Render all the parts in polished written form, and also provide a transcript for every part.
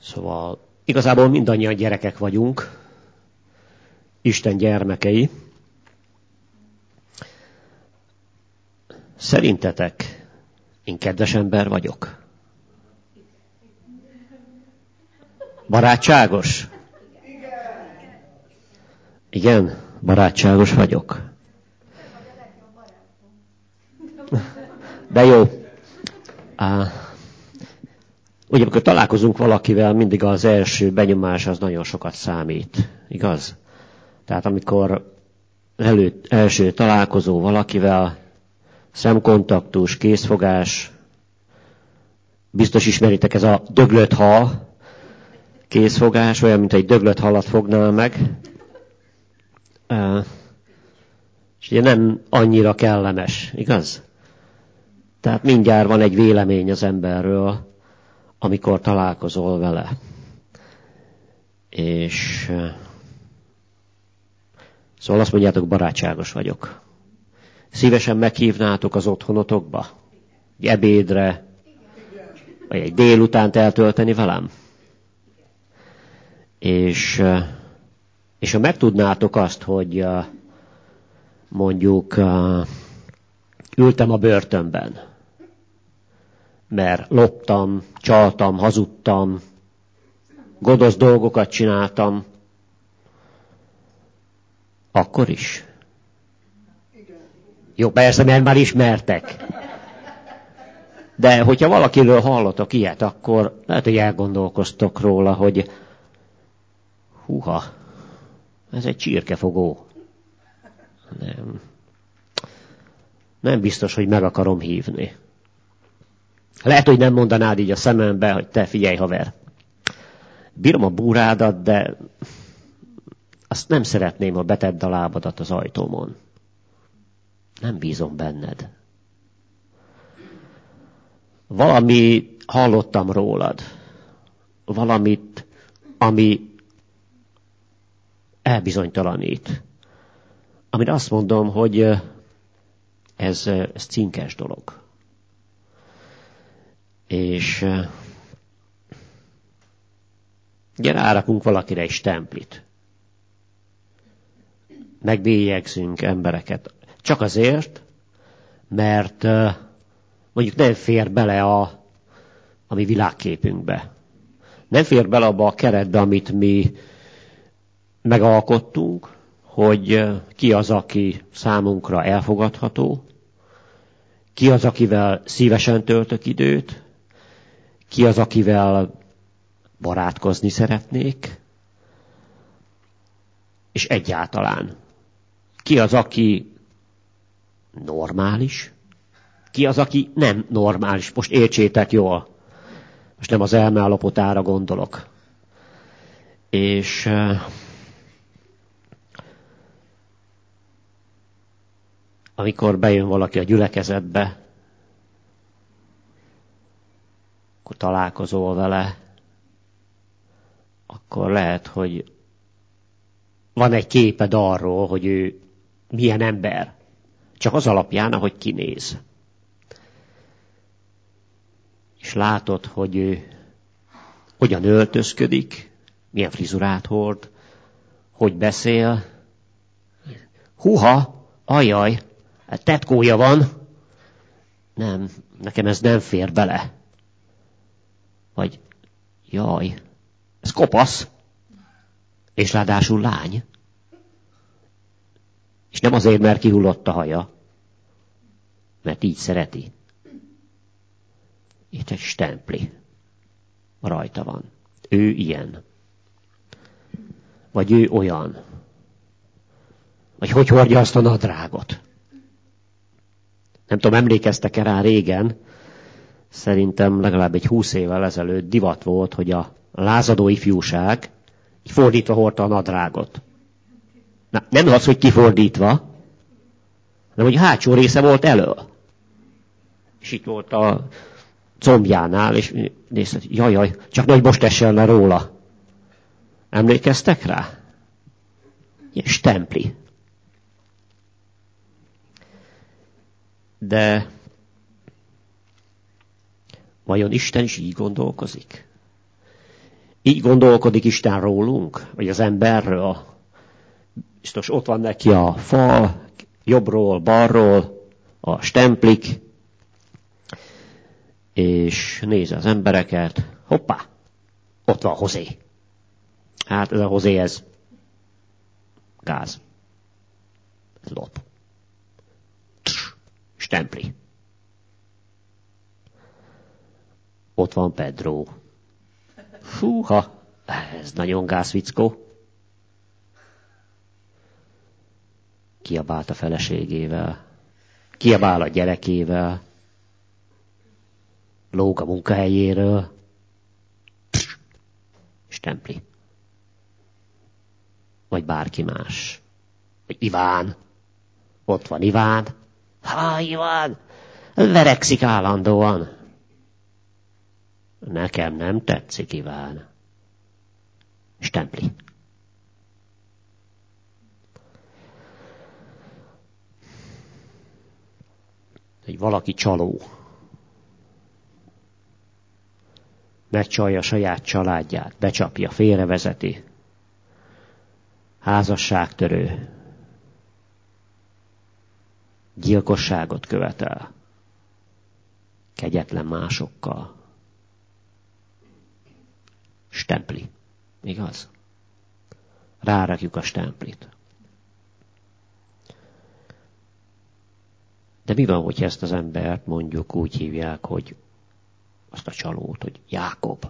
Szóval igazából mindannyian gyerekek vagyunk, Isten gyermekei. Szerintetek én kedves ember vagyok? Barátságos? Igen, barátságos vagyok. De jó. Ugye, amikor találkozunk valakivel, mindig az első benyomás az nagyon sokat számít. Igaz? Tehát amikor első találkozó valakivel, szemkontaktus, kézfogás, biztos ismeritek, ez a döglött hal kézfogás, olyan, mint egy döglött halat fognál meg. És ugye nem annyira kellemes, igaz? Tehát mindjárt van egy vélemény az emberről, amikor találkozol vele. És szóval azt mondjátok, barátságos vagyok. Szívesen meghívnátok az otthonotokba? Egy ebédre, vagy egy délutánt eltölteni velem? És ha megtudnátok azt, hogy mondjuk ültem a börtönben, mert loptam, csaltam, hazudtam, gonosz dolgokat csináltam, akkor is? Jó, persze, mert már ismertek. De hogyha valakiről hallotok ilyet, akkor lehet, hogy elgondolkoztok róla, hogy húha, ez egy csirkefogó. Nem biztos, hogy meg akarom hívni. Lehet, hogy nem mondanád így a szemembe, hogy te figyelj, haver. Bírom a búrádat, de azt nem szeretném, ha betedd a lábadat az ajtómon. Nem bízom benned. Valami hallottam rólad. Valamit, ami elbizonytalanít. Amire azt mondom, hogy ez cinkes dolog. És ugye rárakunk valakire egy stemplit. Megbélyegzünk embereket. Csak azért, mert mondjuk nem fér bele a mi világképünkbe. Nem fér bele abba a keretbe, amit mi megalkottunk, hogy ki az, aki számunkra elfogadható, ki az, akivel szívesen töltök időt, ki az, akivel barátkozni szeretnék, és egyáltalán ki az, aki normális, ki az, aki nem normális. Most értsétek jól. Most nem az elmeállapotára gondolok. És amikor bejön valaki a gyülekezetbe, akkor találkozol vele, akkor lehet, hogy van egy képed arról, hogy ő milyen ember. Csak az alapján, ahogy kinéz. És látod, hogy ő hogyan öltözködik, milyen frizurát hord, hogy beszél. Húha, ajaj, tetkója van. Nem, nekem ez nem fér bele. Vagy, jaj, ez kopasz. És ráadásul lány. És nem azért, mert kihullott a haja, mert így szereti. Itt egy stempli. Rajta van. Ő ilyen. Vagy ő olyan. Vagy hogy hordja azt a nadrágot. Nem tudom, emlékeztek-e rá régen, szerintem legalább egy 20 évvel ezelőtt divat volt, hogy a lázadó ifjúság így fordítva hordta a nadrágot. Na, nem az, hogy kifordítva, hanem hogy a hátsó része volt elől. És itt volt a combjánál, és nézted, jaj, csak nagy most essen le róla. Emlékeztek rá? Ilyen stempli. De vajon Isten is így gondolkozik? így gondolkodik Isten rólunk, vagy az emberről. Biztos ott van neki a fal, jobbról, balról, a stemplik, és nézi az embereket. Hoppá, ott van Hozé. Hát ez a Hozé, ez gáz. Ez lop. Stempli. Ott van Pedro. Húha, ez nagyon gázvickó. Kiabált a feleségével. Kiabál a gyerekével. Lóg a munkahelyéről. Stempli. Vagy bárki más. Vagy Iván. Ott van Iván. Iván! Verekszik állandóan. Nekem nem tetszik, Iván. Stempli. Hogy valaki csaló. Megcsalja saját családját, becsapja, félrevezeti. Házasságtörő. Gyilkosságot követel. Kegyetlen másokkal. Stempli. Igaz? Rárakjuk a stemplit. De mi van, hogyha ezt az embert mondjuk úgy hívják, hogy azt a csalót, hogy Jákob.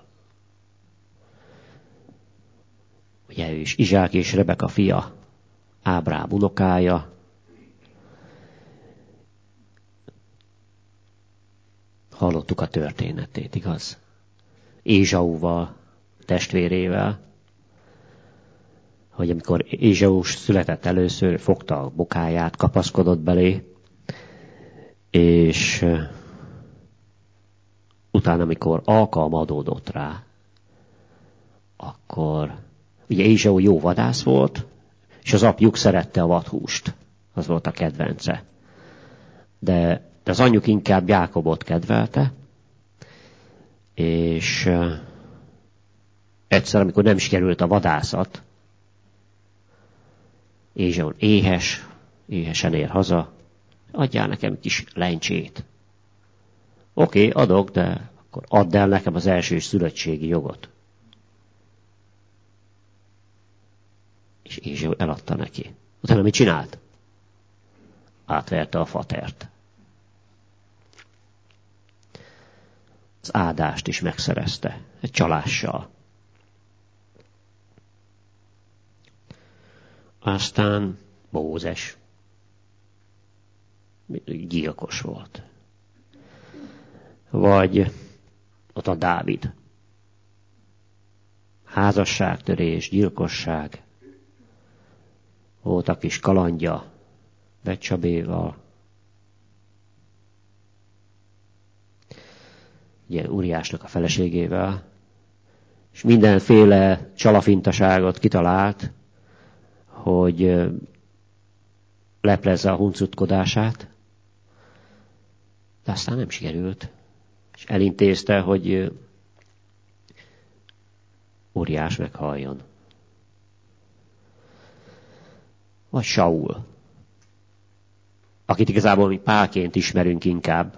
Ugye ő is Izsák és Rebeka fia, Ábrám unokája. Hallottuk a történetét, igaz? Ézsauval, testvérével, hogy amikor Ézsau született először, fogta a bokáját, kapaszkodott belé, és utána, amikor alkalma adódott rá, akkor ugye Ézsau jó vadász volt, és az apjuk szerette a vadhúst. Az volt a kedvence. De az anyjuk inkább Jákobot kedvelte, és egyszer, amikor nem sikerült a vadászat, Ézsau éhesen ér haza, adjál nekem kis lencsét. Oké, adok, de akkor add el nekem az első szülöttségi jogot. És Ézsau eladta neki. Utána mit csinált? Átverte a fatert. Az áldást is megszerezte. Egy csalással. Aztán Mózes. Gyilkos volt. Vagy ott a Dávid. Házasságtörés, gyilkosság. Volt a kis kalandja Becsabéval. Ugye Uriásnak a feleségével. És mindenféle csalafintaságot kitalált, hogy leplezze a huncutkodását. De aztán nem sikerült. És elintézte, hogy Uriás meghalljon. Vagy Saul, akit igazából mi Pálként ismerünk inkább.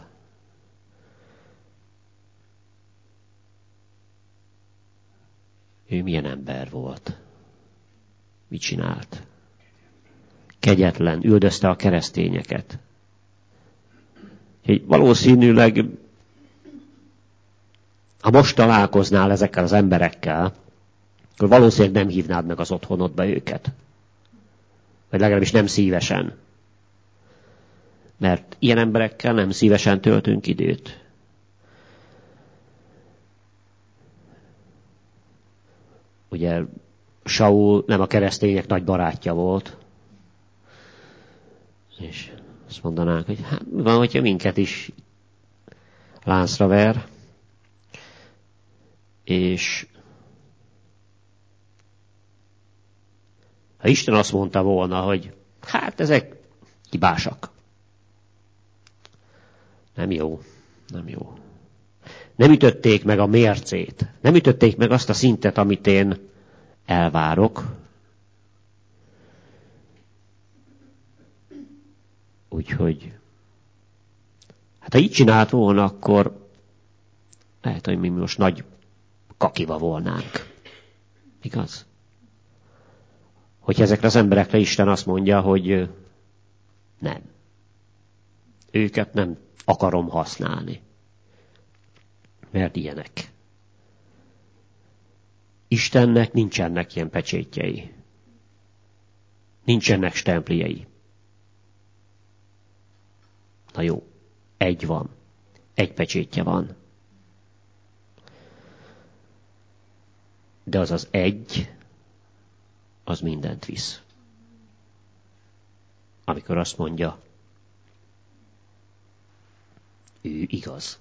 Ő milyen ember volt? Mit csinált? Kegyetlen, üldözte a keresztényeket. Úgyhogy valószínűleg, ha most találkoznál ezekkel az emberekkel, akkor valószínűleg nem hívnád meg az otthonodba őket. Vagy legalábbis nem szívesen. Mert ilyen emberekkel nem szívesen töltünk időt. Ugye Saul nem a keresztények nagy barátja volt. És azt mondanánk, hogy hát van, hogyha minket is láncra ver. És ha Isten azt mondta volna, hogy hát ezek hibásak. Nem jó. Nem jó. Nem ütötték meg a mércét. Nem ütötték meg azt a szintet, amit én elvárok. Úgyhogy, hát ha így csinált volna, akkor lehet, hogy mi most nagy kakiva volnánk. Igaz? Hogy ezekre az emberekre Isten azt mondja, hogy nem. Őket nem akarom használni. Mert ilyenek. Istennek nincsenek ilyen pecsétjei. Nincsenek stempliei. Na jó, egy van. Egy pecsétje van. De az az egy, az mindent visz. Amikor azt mondja, ő igaz.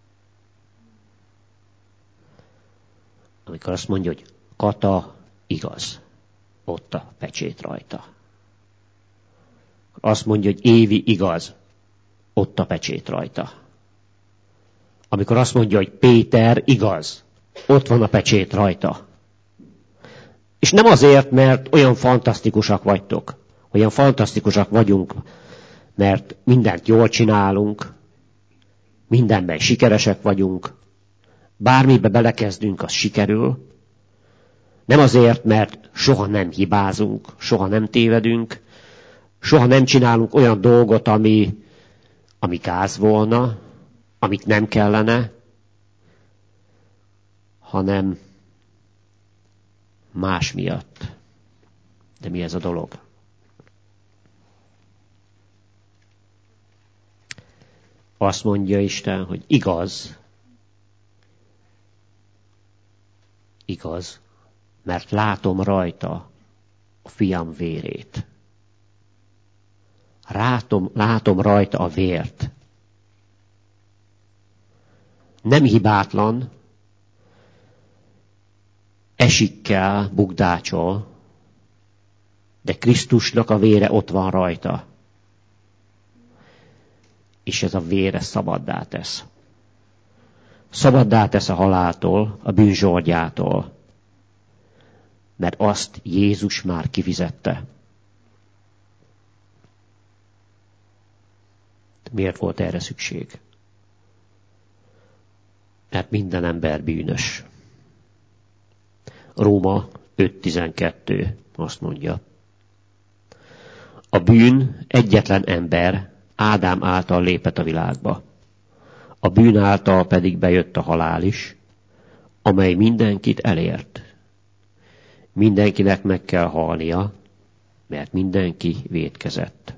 Amikor azt mondja, hogy Kata igaz, ott a pecsét rajta. Azt mondja, hogy Évi igaz, ott a pecsét rajta. Amikor azt mondja, hogy Péter igaz, ott van a pecsét rajta. És nem azért, mert olyan fantasztikusak vagytok, olyan fantasztikusak vagyunk, mert mindent jól csinálunk, mindenben sikeresek vagyunk, bármibe belekezdünk, az sikerül. Nem azért, mert soha nem hibázunk, soha nem tévedünk, soha nem csinálunk olyan dolgot, ami gáz volna, amit nem kellene, hanem más miatt. De mi ez a dolog? Azt mondja Isten, hogy igaz, mert látom rajta a fiam vérét. Látom rajta a vért. Nem hibátlan, esikkel, bukdácsol, de Krisztusnak a vére ott van rajta. És ez a vére szabaddá tesz. Szabaddá tesz a haláltól, a bűnzsordjától, mert azt Jézus már kifizette. Miért volt erre szükség? Mert minden ember bűnös. Róma 5.12 azt mondja. A bűn egyetlen ember, Ádám által lépett a világba. A bűn által pedig bejött a halál is, amely mindenkit elért. Mindenkinek meg kell halnia, mert mindenki vétkezett.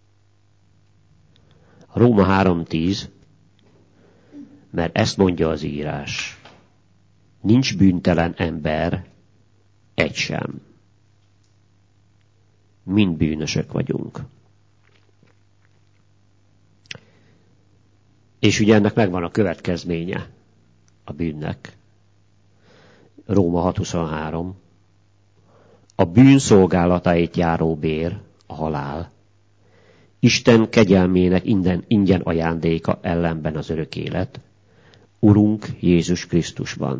Róma 3.10, mert ezt mondja az írás. Nincs bűntelen ember, egy sem. Mind bűnösök vagyunk. És ugye ennek megvan a következménye a bűnnek. Róma 6.23. A bűn szolgálatáit járó bér, a halál. Isten kegyelmének ingyen ajándéka ellenben az örök élet. Urunk Jézus Krisztusban.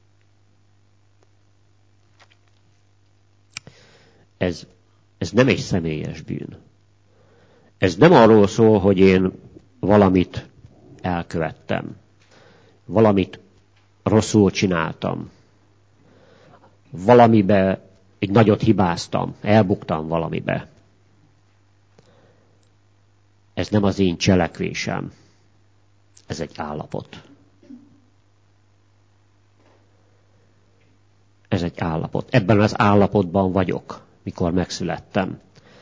Ez nem egy személyes bűn. Ez nem arról szól, hogy én valamit elkövettem. Valamit rosszul csináltam. Valamibe egy nagyot hibáztam. Elbuktam valamibe. Ez nem az én cselekvésem. Ez egy állapot. Ez egy állapot. Ebben az állapotban vagyok, mikor megszülettem.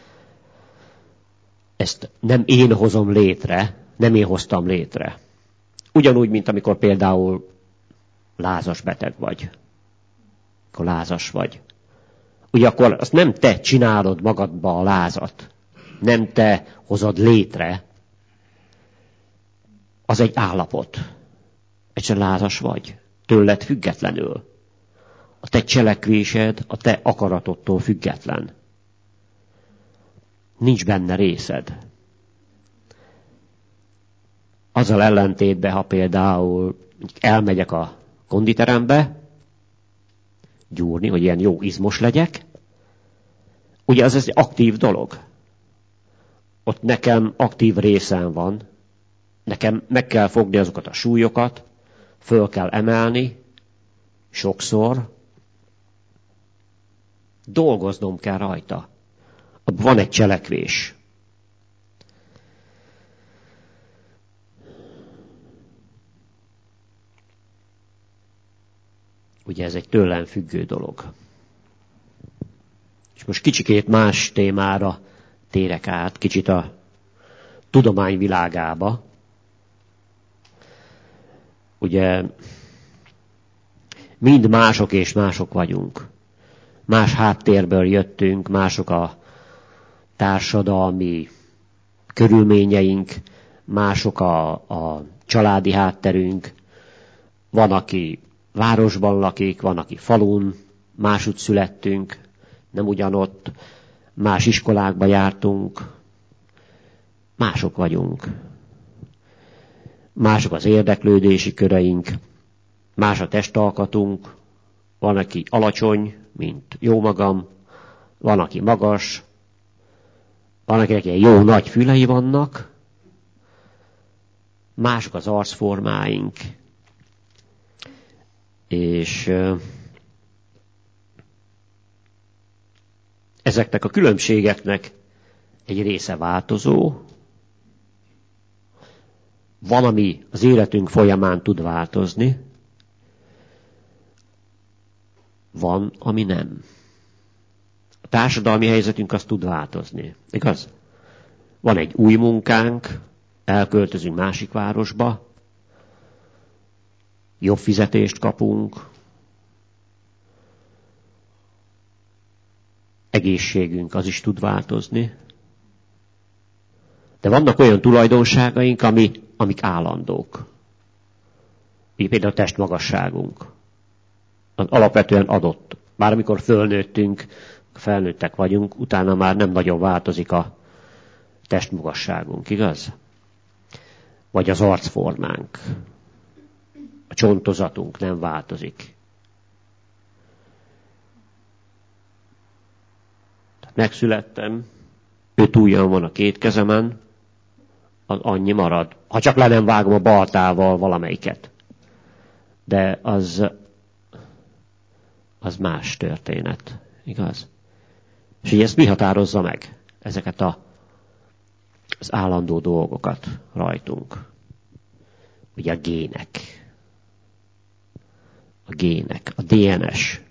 Ezt nem én hozom létre, nem én hoztam létre. Ugyanúgy, mint amikor például lázas beteg vagy. Akkor lázas vagy. Ugye akkor azt nem te csinálod magadba a lázat. Nem te hozod létre. Az egy állapot. Egyszerűen lázas vagy. Tőled függetlenül. A te cselekvésed, a te akaratodtól független. Nincs benne részed. Azzal ellentétben, ha például elmegyek a konditerembe gyúrni, hogy ilyen jó izmos legyek, ugye ez egy aktív dolog. Ott nekem aktív részem van, nekem meg kell fogni azokat a súlyokat, föl kell emelni, sokszor, dolgoznom kell rajta. Abban van egy cselekvés. Ugye ez egy tőlem függő dolog. És most kicsikét más témára térek át, kicsit a tudomány világába. Ugye mind mások és mások vagyunk. Más háttérből jöttünk, mások a társadalmi körülményeink, mások a családi hátterünk. Van, aki városban lakik, van, aki falun, másút születtünk, nem ugyanott, más iskolákba jártunk, mások vagyunk. Mások az érdeklődési köreink, más a testalkatunk, van, aki alacsony, mint jó magam, van, aki magas, van, akinek ilyen jó nagy fülei vannak, mások az arcformáink, és ezeknek a különbségeknek egy része változó, van, ami az életünk folyamán tud változni, van, ami nem. A társadalmi helyzetünk az tud változni, igaz? Van egy új munkánk, elköltözünk másik városba, jobb fizetést kapunk, egészségünk az is tud változni, de vannak olyan tulajdonságaink, amik állandók. Így például a testmagasságunk. Az alapvetően adott. Bár amikor fölnőttünk, felnőttek vagyunk, utána már nem nagyon változik a testmagasságunk, igaz? Vagy az arcformánk. A csontozatunk nem változik. Tehát megszülettem, 5 ujjam van a 2 kezemen, az annyi marad. Ha csak le nem vágom a baltával valamelyiket. De az más történet, igaz? És így ezt mi határozza meg? Ezeket az állandó dolgokat rajtunk. Ugye a gének, a DNS.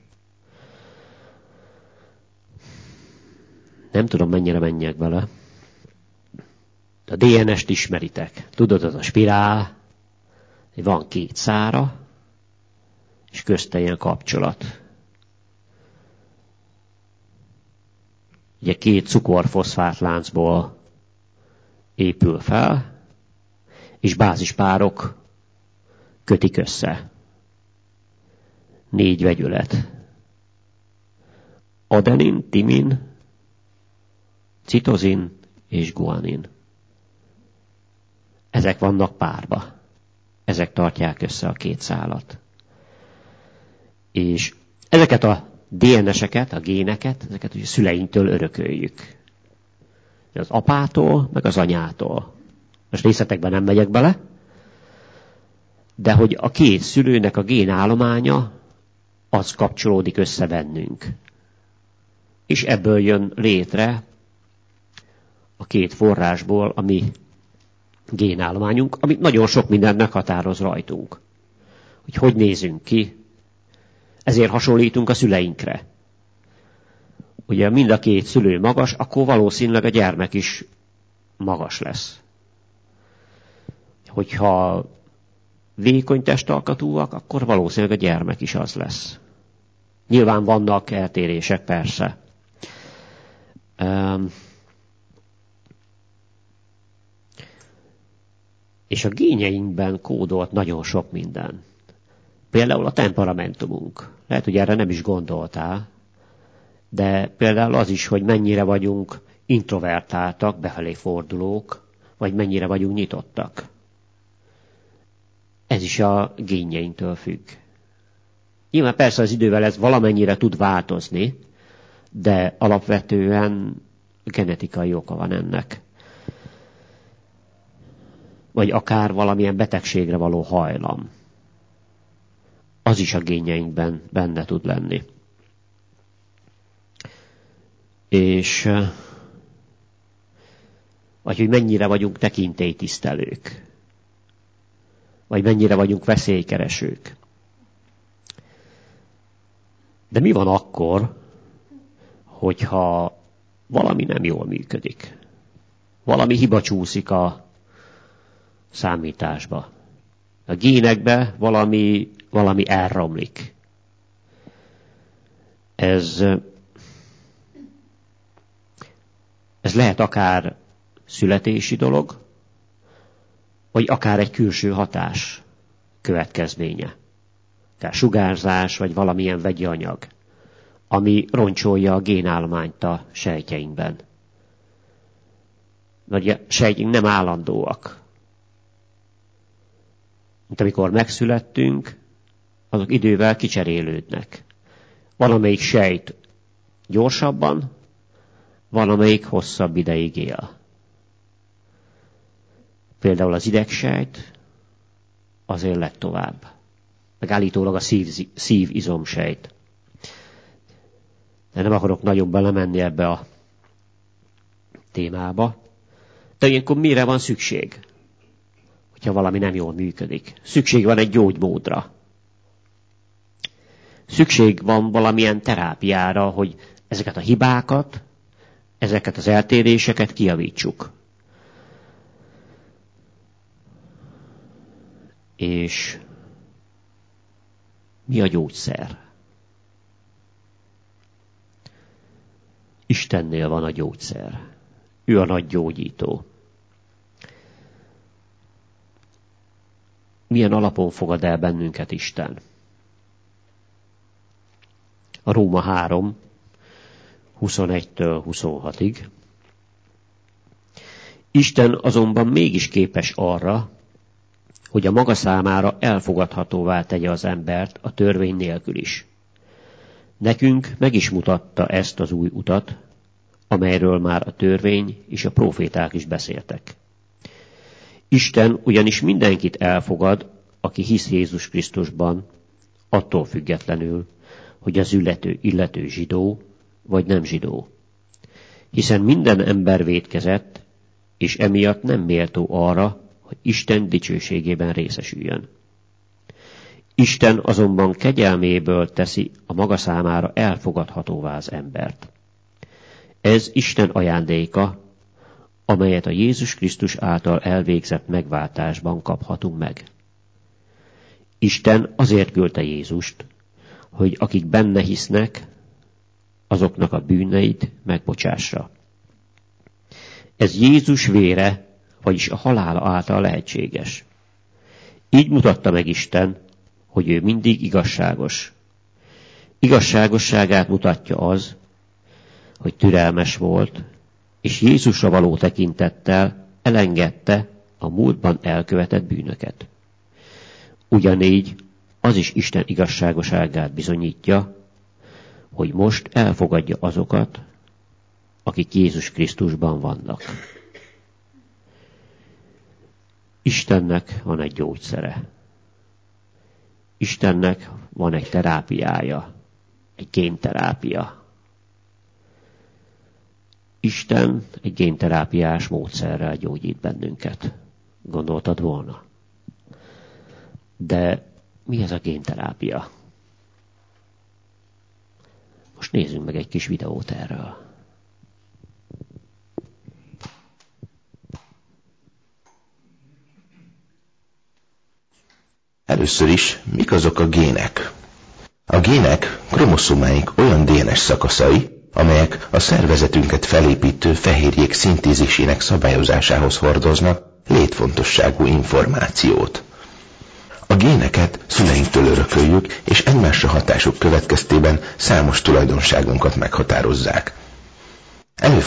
Nem tudom, mennyire menjek bele. A DNS-t ismeritek. Tudod, az a spirál, van 2 szára, és közte ilyen kapcsolat. Ugye 2 cukorfoszfátláncból épül fel, és bázispárok kötik össze. 4 vegyület. Adenin, timin, citozin és guanin. Ezek vannak párba. Ezek tartják össze a 2 szálat. És ezeket a DNS-eket, a géneket, ezeket a szüleinktől örököljük. Az apától, meg az anyától. Most részletekben nem megyek bele, de hogy a 2 szülőnek a génállománya, az kapcsolódik össze bennünk. És ebből jön létre a 2 forrásból a mi génállományunk, ami nagyon sok mindent meghatároz rajtunk. Hogy nézünk ki, ezért hasonlítunk a szüleinkre. Ugye mind a 2 szülő magas, akkor valószínűleg a gyermek is magas lesz. Hogyha vékony testalkatúak, akkor valószínűleg a gyermek is az lesz. Nyilván vannak eltérések, persze. És a génjeinkben kódolt nagyon sok minden. Például a temperamentumunk. Lehet, hogy erre nem is gondoltál, de például az is, hogy mennyire vagyunk introvertáltak, befelé fordulók, vagy mennyire vagyunk nyitottak. ez is a génjeinktől függ. Nyilván persze az idővel ez valamennyire tud változni, de alapvetően genetikai oka van ennek. Vagy akár valamilyen betegségre való hajlam. Az is a génjeinkben benne tud lenni. És vagy hogy mennyire vagyunk tekintélytisztelők. Vagy mennyire vagyunk veszélykeresők. De mi van akkor, hogyha valami nem jól működik? Valami hiba csúszik a számításba. A génekbe valami elromlik. Ez lehet akár születési dolog, vagy akár egy külső hatás következménye. Tehát sugárzás, vagy valamilyen vegyi anyag, ami roncsolja a génállományt a sejtjeinkben. Vagy a sejtjeink nem állandóak. Mint amikor megszülettünk, azok idővel kicserélődnek. Valamelyik sejt gyorsabban, valamelyik hosszabb ideig él. Például az idegsejt az él legtovább. Meg állítólag a szívizomsejt. De nem akarok nagyon belemenni ebbe a témába. De ilyenkor mire van szükség? Hogyha valami nem jól működik. Szükség van egy gyógymódra. Szükség van valamilyen terápiára, hogy ezeket a hibákat, ezeket az eltéréseket kijavítsuk. És mi a gyógyszer? Istennél van a gyógyszer. Ő a nagy gyógyító. Milyen alapon fogad el bennünket Isten? A Róma 3, 21-től 26-ig. Isten azonban mégis képes arra, hogy a maga számára elfogadhatóvá tegye az embert a törvény nélkül is. Nekünk meg is mutatta ezt az új utat, amelyről már a törvény és a próféták is beszéltek. Isten ugyanis mindenkit elfogad, aki hisz Jézus Krisztusban, attól függetlenül, hogy az illető zsidó vagy nem zsidó. Hiszen minden ember vétkezett, és emiatt nem méltó arra, hogy Isten dicsőségében részesüljön. Isten azonban kegyelméből teszi a maga számára elfogadhatóvá az embert. Ez Isten ajándéka, amelyet a Jézus Krisztus által elvégzett megváltásban kaphatunk meg. Isten azért küldte Jézust, hogy akik benne hisznek, azoknak a bűneit megbocsássa. Ez Jézus vére, vagyis a halála által lehetséges. Így mutatta meg Isten, hogy ő mindig igazságos. Igazságosságát mutatja az, hogy türelmes volt, és Jézusra való tekintettel elengedte a múltban elkövetett bűnöket. Ugyanígy az is Isten igazságoságát bizonyítja, hogy most elfogadja azokat, akik Jézus Krisztusban vannak. Istennek van egy gyógyszere. Istennek van egy terápiája, egy génterápia. Isten egy génterápiás módszerrel gyógyít bennünket. Gondoltad volna? De mi ez a génterápia? Most nézzünk meg egy kis videót erről. Először is, mik azok a gének? A gének kromoszómáink olyan DNS szakaszai, amelyek a szervezetünket felépítő fehérjék szintézisének szabályozásához hordoznak létfontosságú információt. A géneket szüleinktől örököljük, és egymásra hatásuk következtében számos tulajdonságunkat meghatározzák.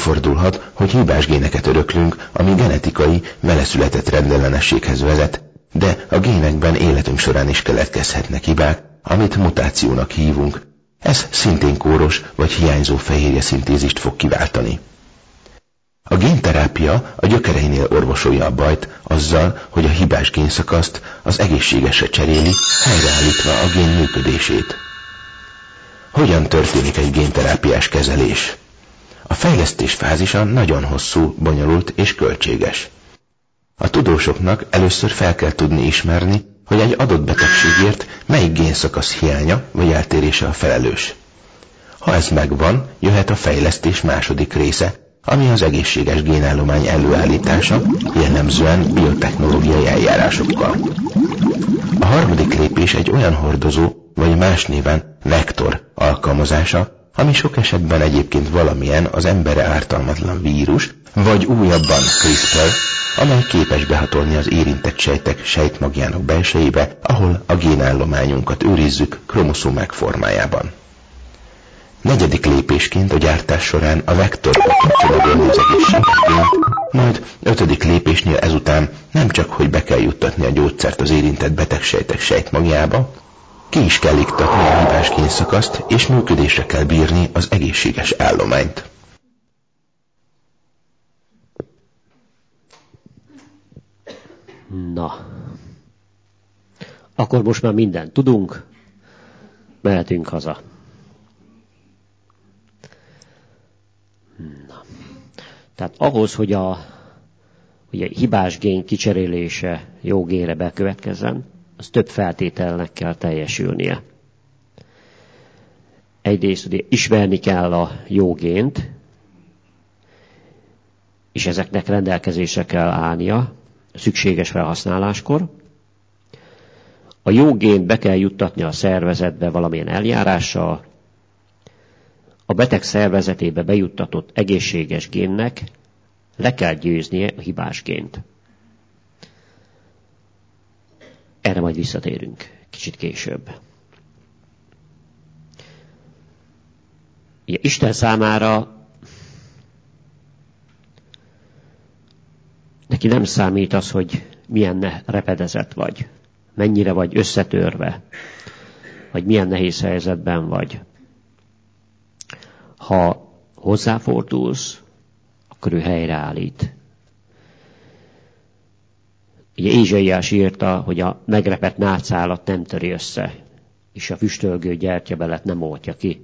Előfordulhat, hogy hibás géneket öröklünk, ami genetikai, veleszületett rendellenességhez vezet, De a génekben életünk során is keletkezhetnek hibák, amit mutációnak hívunk. Ez szintén kóros vagy hiányzó fehérje szintézist fog kiváltani. A génterápia a gyökereinél orvosolja a bajt azzal, hogy a hibás génszakaszt az egészségesre cseréli, helyreállítva a gén működését. Hogyan történik egy génterápiás kezelés? A fejlesztés fázisa nagyon hosszú, bonyolult és költséges. A tudósoknak először fel kell tudni ismerni, hogy egy adott betegségért melyik génszakasz hiánya vagy eltérése a felelős. Ha ez megvan, jöhet a fejlesztés második része, ami az egészséges génállomány előállítása, jellemzően biotechnológiai eljárásokkal. A harmadik lépés egy olyan hordozó, vagy más néven vektor alkalmazása, ami sok esetben egyébként valamilyen az emberre ártalmatlan vírus, vagy újabban CRISPR, amely képes behatolni az érintett sejtek sejtmagjának belsejébe, ahol a génállományunkat őrizzük kromoszómák formájában. Negyedik lépésként a gyártás során a vektorba csomagolni az egészséges gént, majd ötödik lépésnél ezután nem csak, hogy be kell juttatni a gyógyszert az érintett betegsejtek sejtmagjába, ki is kell iktatni a hibás génszakaszt, és működésre kell bírni az egészséges állományt. Na, akkor most már mindent tudunk, mehetünk haza. Na. Tehát ahhoz, hogy a hibás gén kicserélése jó génre bekövetkezzen, az több feltételnek kell teljesülnie. Egyrészt ugye ismerni kell a jó gént, és ezeknek rendelkezésre kell állnia szükséges felhasználáskor. A jó gént be kell juttatni a szervezetbe valamilyen eljárással, a beteg szervezetébe bejuttatott egészséges génnek le kell győznie a hibás gént. Erre majd visszatérünk kicsit később. Isten számára neki nem számít az, hogy milyen repedezett vagy, mennyire vagy összetörve, vagy milyen nehéz helyzetben vagy. Ha hozzáfordulsz, akkor ő helyreállít. Ugye Ézsaiás írta, hogy a megrepett nácálat nem töri össze, és a füstölgő gyertyabelet nem oltja ki,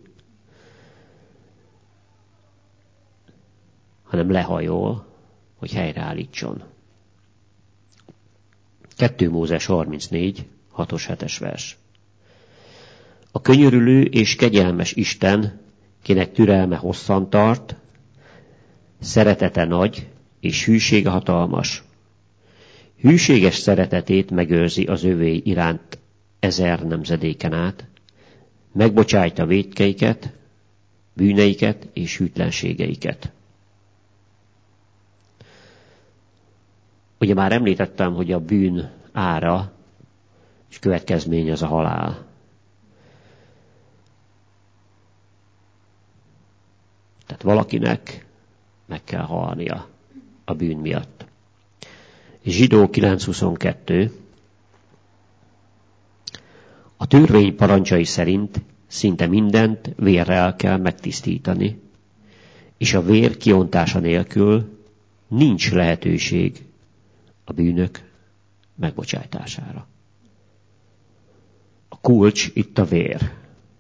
hanem lehajol, hogy helyreállítson. 2 Mózes 34, 6-os 7-es vers. A könyörülő és kegyelmes Isten, kinek türelme hosszan tart, szeretete nagy, és hűsége hatalmas. Hűséges szeretetét megőrzi az övé iránt 1000 nemzedéken át, megbocsájta vétkeiket, bűneiket és hűtlenségeiket. Ugye már említettem, hogy a bűn ára és következmény az a halál. Tehát valakinek meg kell halnia a bűn miatt. Zsidó 9.22. A törvény parancsai szerint szinte mindent vérrel kell megtisztítani, és a vér kiontása nélkül nincs lehetőség a bűnök megbocsájtására. A kulcs itt a vér.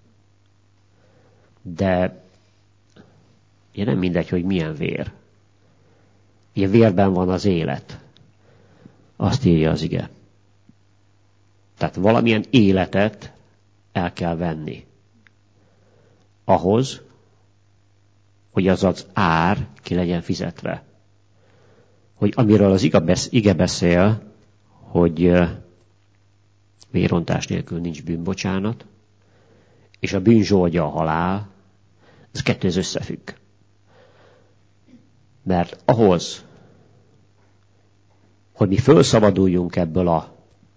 De nem mindegy, hogy milyen vér. Ilyen vérben van az élet. Azt írja az ige. Tehát valamilyen életet el kell venni. Ahhoz, hogy az az ár ki legyen fizetve. Hogy amiről az ige beszél, hogy vérontás nélkül nincs bűnbocsánat, és a bűn zsoldja a halál, ez kettő összefügg. Mert ahhoz, hogy mi felszabaduljunk ebből az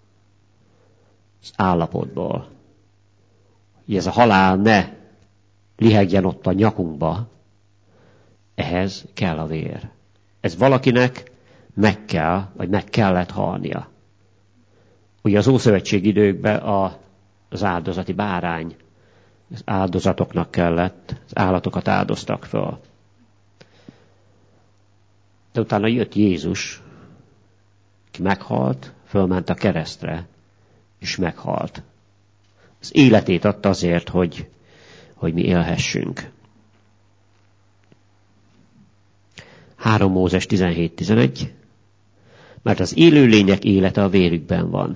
állapotból, hogy ez a halál ne lihegjen ott a nyakunkba, ehhez kell a vér. Ez valakinek meg kell, vagy meg kellett halnia. Ugye az Ószövetség időkben az áldozati bárány, az áldozatoknak kellett, az állatokat áldoztak fel. De utána jött Jézus, ki meghalt, fölment a keresztre, és meghalt. Az életét adta azért, hogy mi élhessünk. 3 Mózes 17-11. Mert az élőlények élete a vérükben van.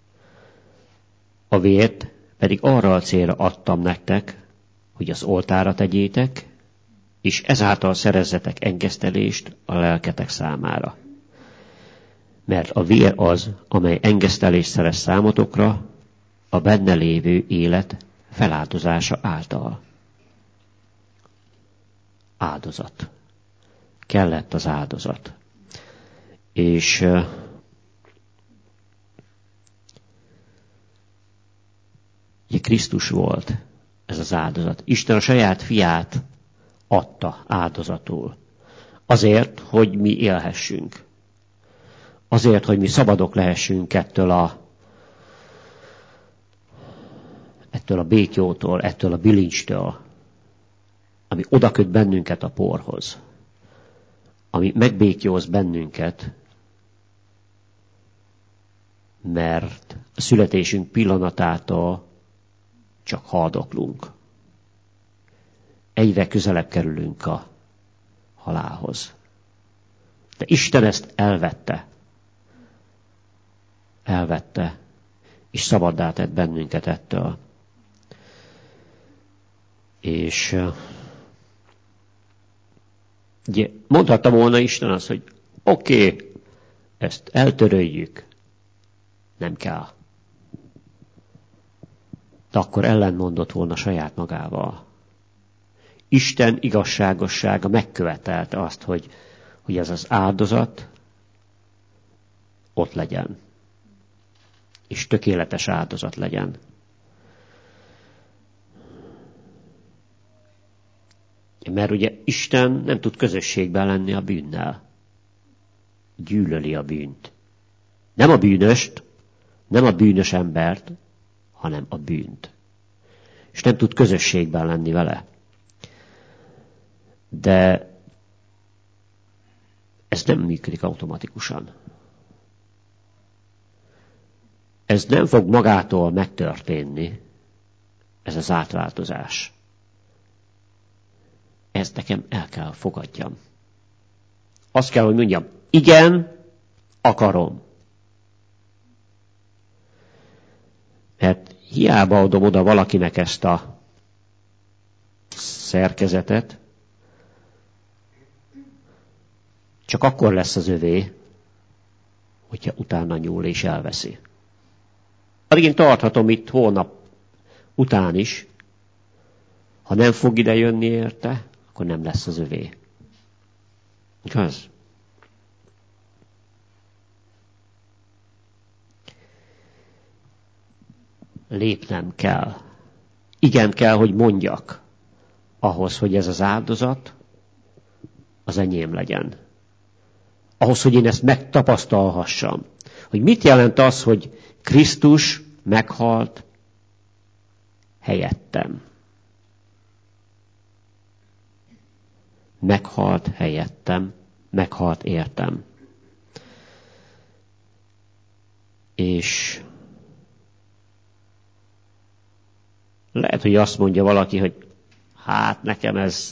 A vért pedig arra a célra adtam nektek, hogy az oltára tegyétek, és ezáltal szerezzetek engesztelést a lelketek számára. Mert a vér az, amely engesztelést szerez számotokra, a benne lévő élet feláldozása által. Áldozat. Kellett az áldozat. És Krisztus volt ez az áldozat. Isten a saját fiát adta áldozatul. Azért, hogy mi élhessünk. Azért, hogy mi szabadok lehessünk ettől a békjótól, ettől a bilincstől, ami odaköt bennünket a porhoz. Ami megbékjóz bennünket, mert a születésünk pillanatától csak haldoklunk. Egyre közelebb kerülünk a halálhoz. De Isten ezt elvette. Elvette, és szabaddá tett bennünket ettől. És ugye mondhatta volna Isten azt, hogy oké, ezt eltöröljük. Nem kell. De akkor ellentmondott volna saját magával. Isten igazságossága megkövetelte azt, hogy ez az áldozat ott legyen. És tökéletes áldozat legyen. Mert ugye Isten nem tud közösségben lenni a bűnnel. Gyűlöli a bűnt. Nem a bűnöst, nem a bűnös embert, hanem a bűnt. És nem tud közösségben lenni vele. De ez nem működik automatikusan. Ez nem fog magától megtörténni, ez az átváltozás. Ezt nekem el kell fogadjam. Azt kell, hogy mondjam, igen, akarom. Mert hiába adom oda valakinek ezt a szerkezetet, csak akkor lesz az övé, hogyha utána nyúl és elveszi. Addig én tarthatom itt holnap után is, ha nem fog ide jönni érte, akkor nem lesz az övé. Igaz? Lépnem kell. Igen kell, hogy mondjak ahhoz, hogy ez az áldozat az enyém legyen. Ahhoz, hogy én ezt megtapasztalhassam. Hogy mit jelent az, hogy Krisztus meghalt helyettem. Meghalt helyettem, meghalt értem. És lehet, hogy azt mondja valaki, hogy hát nekem ez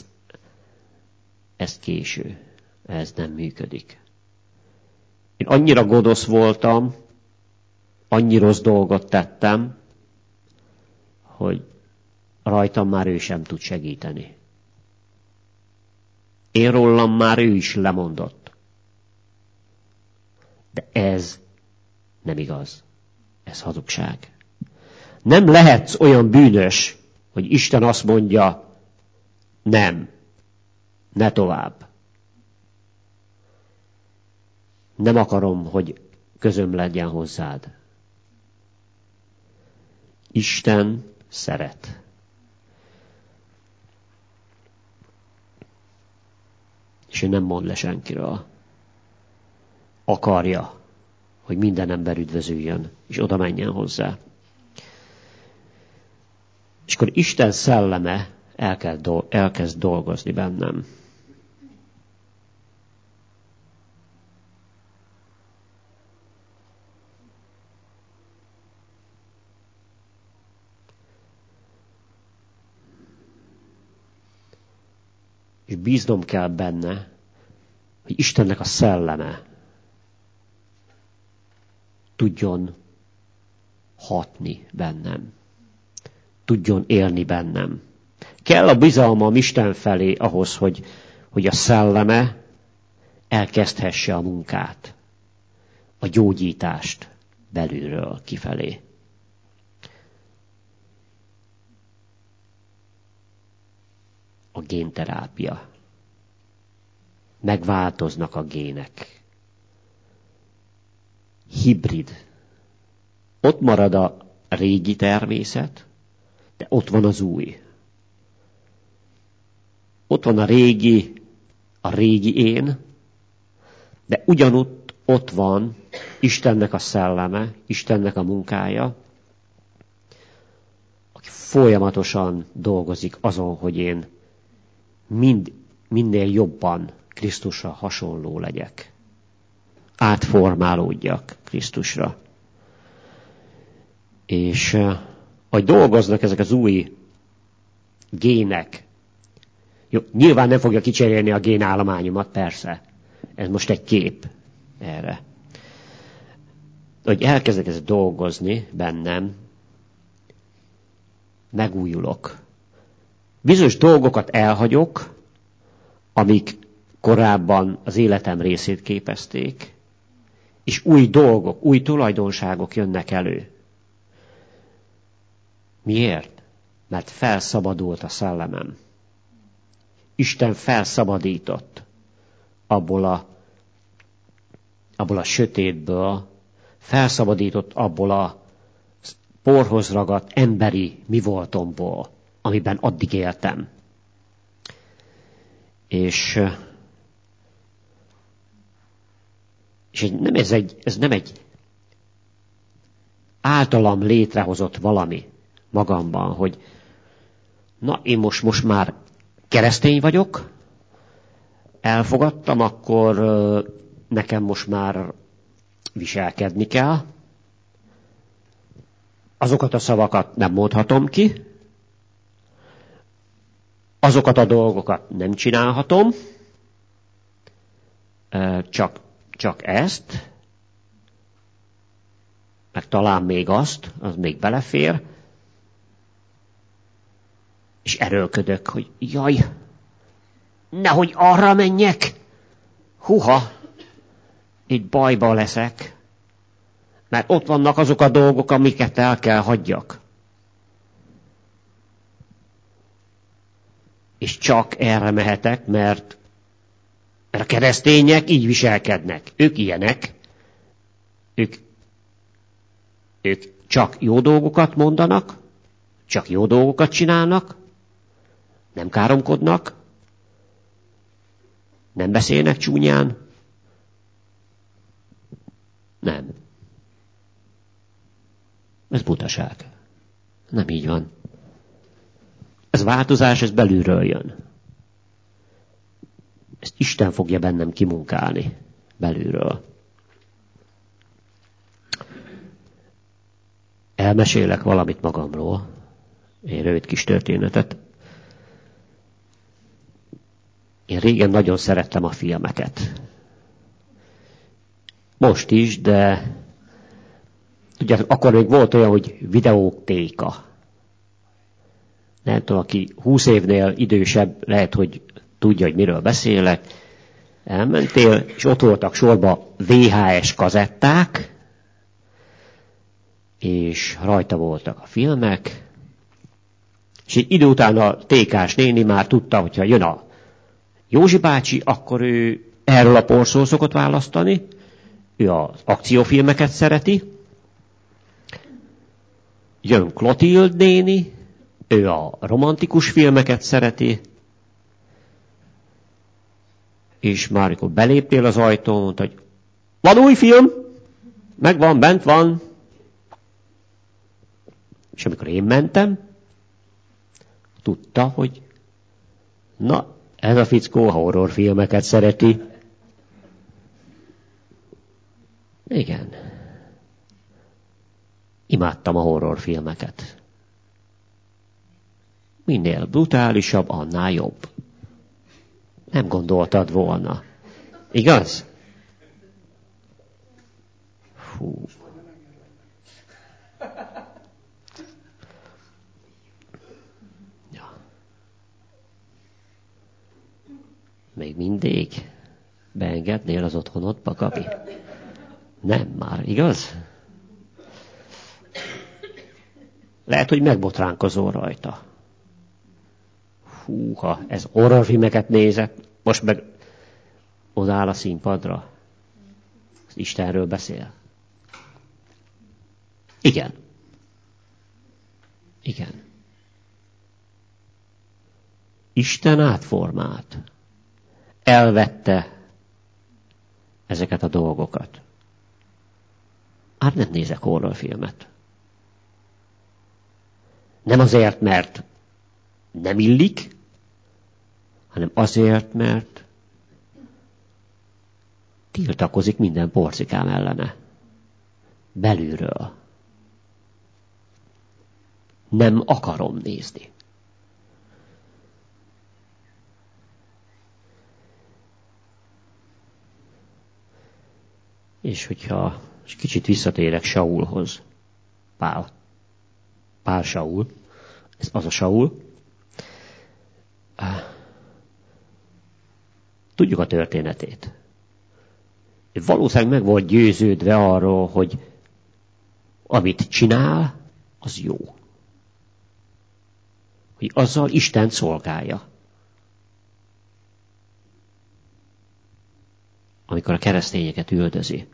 késő, ez nem működik. Én annyira gonosz voltam, annyi rossz dolgot tettem, hogy rajtam már ő sem tud segíteni. Én rólam már ő is lemondott. De ez nem igaz. Ez hazugság. Nem lehetsz olyan bűnös, hogy Isten azt mondja, nem, ne tovább. Nem akarom, hogy közöm legyen hozzád. Isten szeret. És ő nem mond le senkiről. Akarja, hogy minden ember üdvözüljön, és oda menjen hozzá. És akkor Isten szelleme elkezd dolgozni bennem. És bíznom kell benne, hogy Istennek a szelleme tudjon hatni bennem. Tudjon élni bennem. Kell a bizalmam Isten felé ahhoz, hogy a szelleme elkezdhesse a munkát, a gyógyítást belülről kifelé. A génterápia. Megváltoznak a gének. Hibrid. Ott marad a régi természet, de ott van az új. Ott van a régi én, de ugyanúgy ott van Istennek a szelleme, Istennek a munkája, aki folyamatosan dolgozik azon, hogy én minél jobban Krisztusra hasonló legyek. Átformálódjak Krisztusra. És ahogy dolgoznak ezek az új gének, jó, nyilván nem fogja kicserélni a génállományomat, persze. Ez most egy kép erre. Hogy elkezdek ezt dolgozni bennem, megújulok. Bizonyos dolgokat elhagyok, amik korábban az életem részét képezték, és új dolgok, új tulajdonságok jönnek elő. Miért? Mert felszabadult a szellemem. Isten felszabadított abból a sötétből, felszabadított abból a porhoz ragadt emberi mi voltomból, amiben addig éltem. És ez nem egy általam létrehozott valami magamban, hogy na, én most már keresztény vagyok, elfogadtam, akkor nekem most már viselkedni kell. Azokat a szavakat nem mondhatom ki, azokat a dolgokat nem csinálhatom, csak ezt, meg talán még azt, az még belefér, és erőlködök, hogy jaj, nehogy arra menjek, huha, itt bajba leszek, mert ott vannak azok a dolgok, amiket el kell hagyjak. És csak erre mehetek, mert a keresztények így viselkednek. Ők ilyenek. Ők csak jó dolgokat mondanak, csak jó dolgokat csinálnak, nem káromkodnak, nem beszélnek csúnyán. Nem. Ez butaság. Nem így van. Ez változás, ez belülről jön. Ezt Isten fogja bennem kimunkálni belülről. Elmesélek valamit magamról, egy rövid kis történetet. Én régen nagyon szerettem a filmeket. Most is, de tudjátok, akkor még volt olyan, hogy videótéka. Nem tudom, aki 20 évnél idősebb, lehet, hogy tudja, hogy miről beszélek. Elmentél, és ott voltak sorba VHS kazetták, és rajta voltak a filmek, és egy idő után a tékás néni már tudta, hogyha jön a Józsi bácsi, akkor ő erről a porszól szokott választani, ő az akciófilmeket szereti, jön Klotild néni, ő a romantikus filmeket szereti, és már amikor beléptél az ajtón, mondta, hogy van új film? Megvan, bent van. És amikor én mentem, tudta, hogy na, ez a fickó horrorfilmeket szereti. Igen. Imádtam a horrorfilmeket. Minél brutálisabb, annál jobb. Nem gondoltad volna. Igaz? Fú. Ja. Még mindig beengednél az otthonodba, Gabi? Nem már, igaz? Lehet, hogy megbotránkozol rajta. Húha, ez horrorfilmeket nézek, most meg odáll a színpadra. Az Istenről beszél. Igen. Igen. Isten átformált. Elvette ezeket a dolgokat. Hát nem nézek horrorfilmet. Nem azért, mert nem illik, hanem azért, mert tiltakozik minden porcikám ellene. Belülről. Nem akarom nézni. És hogyha kicsit visszatérek Saulhoz, Pál Saul, ez az a Saul. Tudjuk a történetét. Ő valószínűleg meg volt győződve arról, hogy amit csinál, az jó. Hogy azzal Istent szolgálja. Amikor a keresztényeket üldözi.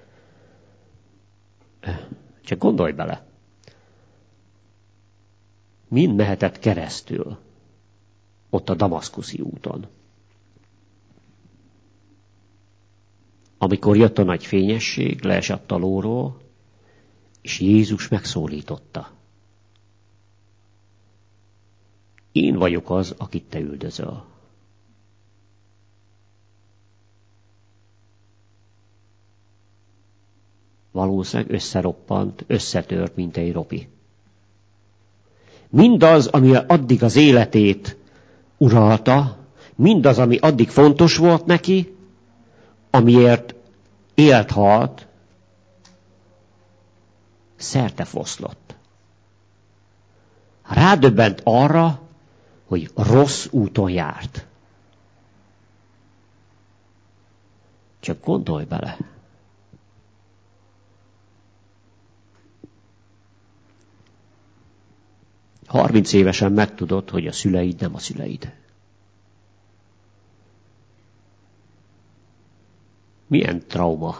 Csak gondolj bele. Mind mehetett keresztül ott a damaszkuszi úton. Amikor jött a nagy fényesség, leesett a lóról, és Jézus megszólította. Én vagyok az, akit te üldözöl. Valószínűleg összeroppant, összetört, mint egy ropi. Mindaz, ami addig az életét uralta, mindaz, ami addig fontos volt neki, amiért élt-halt, szertefoszlott. Rádöbbent arra, hogy rossz úton járt. Csak gondolj bele. Harminc évesen megtudod, hogy a szüleid nem a szüleid. Milyen trauma.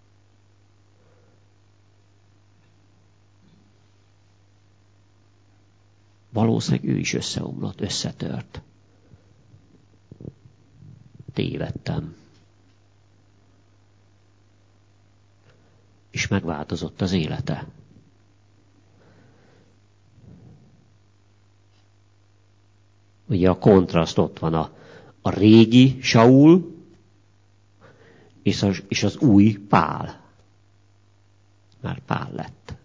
Valószínűleg ő is összeomlott, összetört. Tévedtem. És megváltozott az élete. Ugye a kontraszt ott van a régi Saul és az új Pál. Már Pál lett.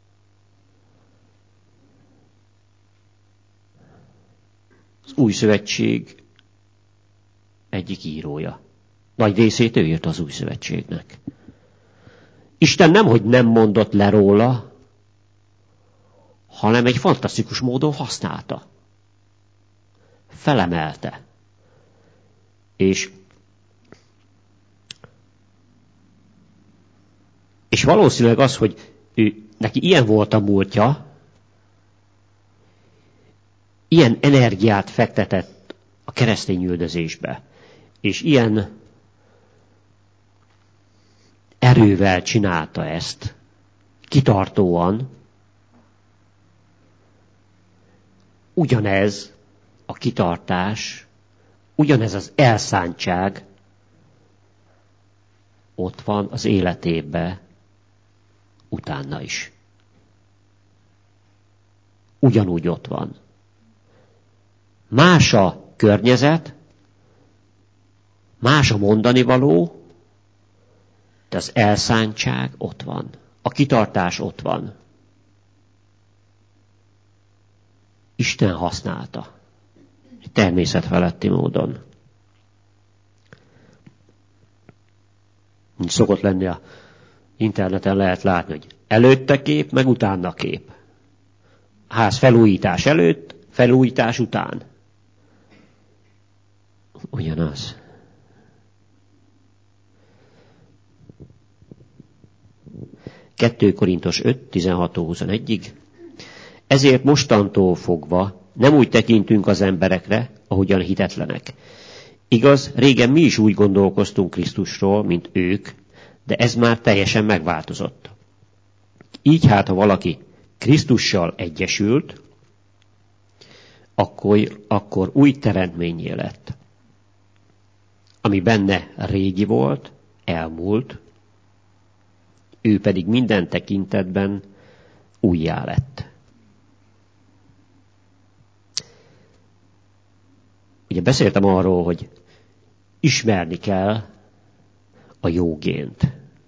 Az új szövetség egyik írója. Nagy részét ő írt az új szövetségnek. Isten nemhogy nem mondott le róla, hanem egy fantasztikus módon használta. Felemelte. És valószínűleg az, hogy neki ilyen volt a múltja, ilyen energiát fektetett a keresztény üldözésbe, és ilyen erővel csinálta ezt, kitartóan, ugyanez a kitartás, ugyanez az elszántság ott van az életébe utána is. Ugyanúgy ott van. Más a környezet, más a mondani való, de az elszántság ott van. A kitartás ott van. Isten használta. Természetfeletti módon. Szokott lenni a interneten, lehet látni, hogy előtte kép, meg utána kép. Ház felújítás előtt, felújítás után. Ugyanaz. Korintus 5, 16-21-ig. Ezért mostantól fogva nem úgy tekintünk az emberekre, ahogyan hitetlenek. Igaz, régen mi is úgy gondolkoztunk Krisztusról, mint ők, de ez már teljesen megváltozott. Így hát, ha valaki Krisztussal egyesült, akkor új teremtménnyé lett. Ami benne régi volt, elmúlt, ő pedig minden tekintetben újjá lett. Ugye beszéltem arról, hogy ismerni kell a jó gént.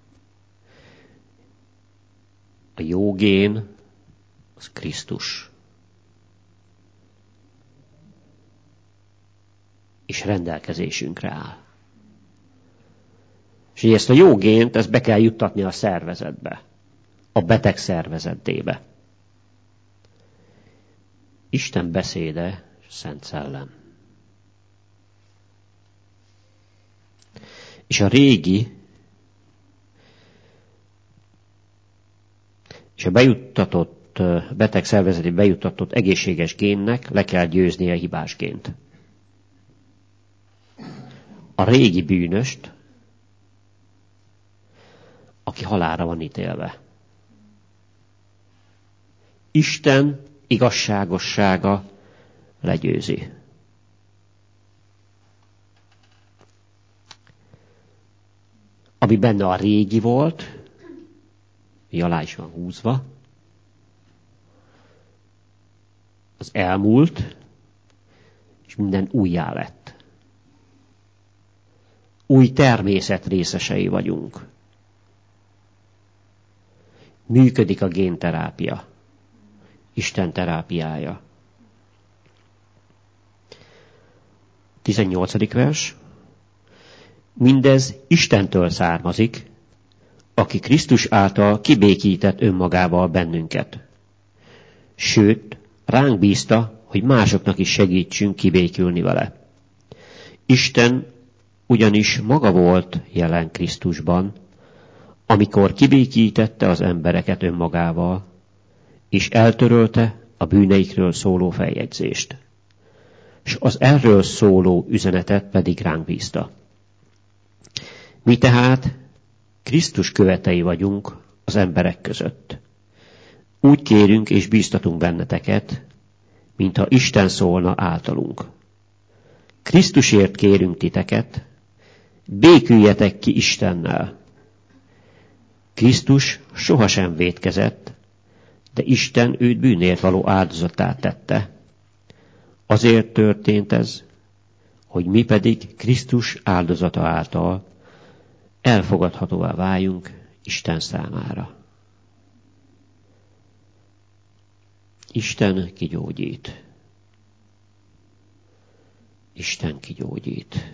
A jó gén az Krisztus. És rendelkezésünkre áll. És ezt a jó gént, ezt be kell juttatni a szervezetbe. A beteg szervezetébe. Isten beszéde, Szent Szellem. És a régi, és a bejuttatott, beteg szervezeti bejuttatott egészséges génnek le kell győzni a hibás gént. A régi bűnöst, aki halálra van ítélve. Isten igazságossága legyőzi. Ami benne a régi volt, alá is van húzva, az elmúlt, és minden újjá lett. Új természet részesei vagyunk. Működik a génterápia, Isten terápiája. 18. vers. Mindez Istentől származik, aki Krisztus által kibékített önmagával bennünket. Sőt, ránk bízta, hogy másoknak is segítsünk kibékülni vele. Isten ugyanis maga volt jelen Krisztusban, amikor kibékítette az embereket önmagával, és eltörölte a bűneikről szóló feljegyzést. És az erről szóló üzenetet pedig ránk bízta. Mi tehát Krisztus követei vagyunk az emberek között. Úgy kérünk és bíztatunk benneteket, mintha Isten szólna általunk. Krisztusért kérünk titeket, béküljetek ki Istennel. Krisztus sohasem vétkezett, de Isten őt bűnért való áldozattá tette. Azért történt ez, hogy mi pedig Krisztus áldozata által elfogadhatóvá váljunk Isten számára. Isten kigyógyít. Isten kigyógyít.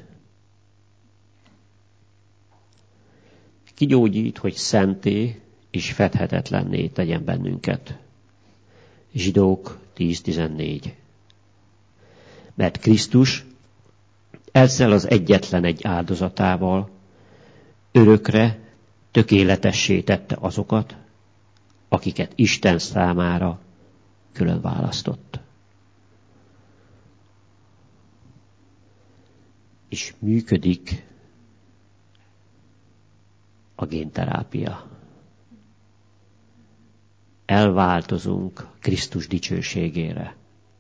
Kigyógyít, hogy szenté és fedhetetlenné tegyen bennünket. Zsidók 10:14. Mert Krisztus ezzel az egyetlen egy áldozatával örökre tökéletessé tette azokat, akiket Isten számára külön választott. És működik a génterápia. Elváltozunk Krisztus dicsőségére.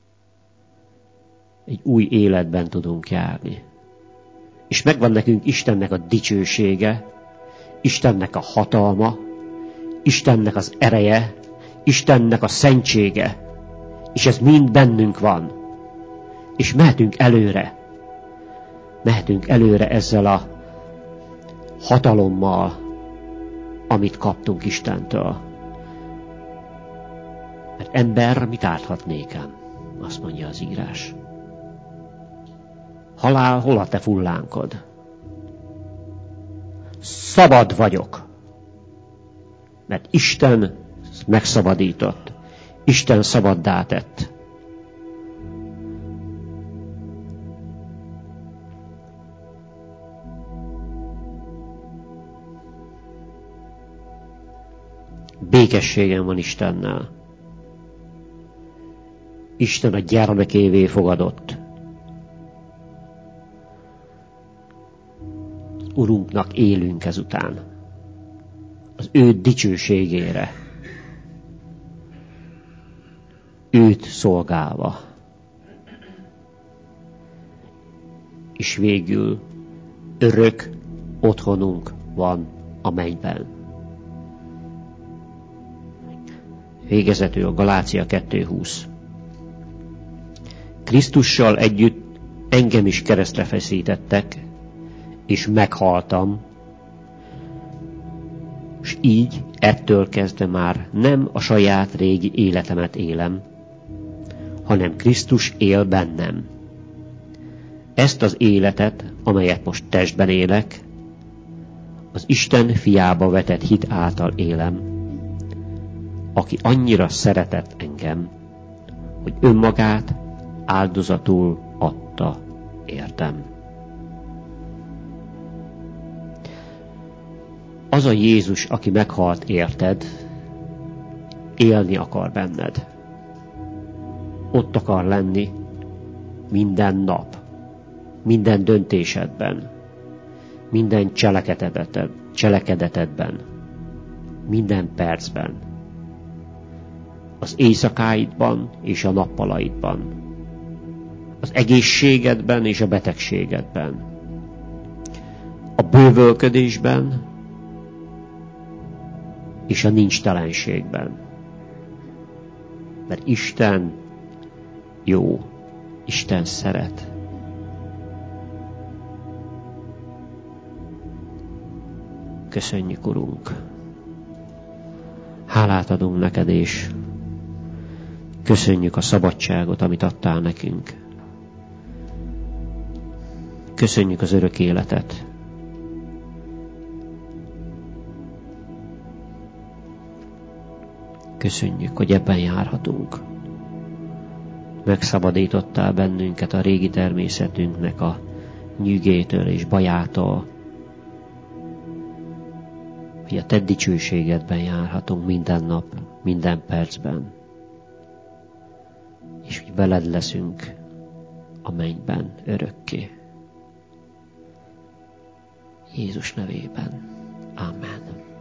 Egy új életben tudunk járni. És megvan nekünk Istennek a dicsősége, Istennek a hatalma, Istennek az ereje, Istennek a szentsége, és ez mind bennünk van. És mehetünk előre. Mehetünk előre ezzel a hatalommal, amit kaptunk Istentől. Mert ember mit árthat nékem? Azt mondja az írás. Halál, hol a te fullánkod? Szabad vagyok. Mert Isten megszabadított. Isten szabaddá tett. Békességem van Istennel. Isten a gyermekévé fogadott. Urunknak élünk ezután. Az ő dicsőségére. Őt szolgálva. És végül örök otthonunk van a mennyben. Végezetül a Galácia 2:20. Krisztussal együtt engem is keresztre feszítettek, és meghaltam, és így ettől kezdve már nem a saját régi életemet élem, hanem Krisztus él bennem. Ezt az életet, amelyet most testben élek, az Isten fiába vetett hit által élem, aki annyira szeretett engem, hogy önmagát áldozatul adta értem. Az a Jézus, aki meghalt érted, élni akar benned. Ott akar lenni minden nap, minden döntésedben, minden cselekedetedben, minden percben, az éjszakáidban és a nappalaidban, az egészségedben és a betegségedben, a bővölködésben és a nincstelenségben. Mert Isten jó, Isten szeret. Köszönjük, Urunk! Hálát adunk neked, és köszönjük a szabadságot, amit adtál nekünk. Köszönjük az örök életet. Köszönjük, hogy ebben járhatunk. Megszabadítottál bennünket a régi természetünknek a nyűgétől és bajától, hogy a te dicsőségedben járhatunk minden nap, minden percben, és hogy veled leszünk a mennyben örökké. Jézus nevében. Amen.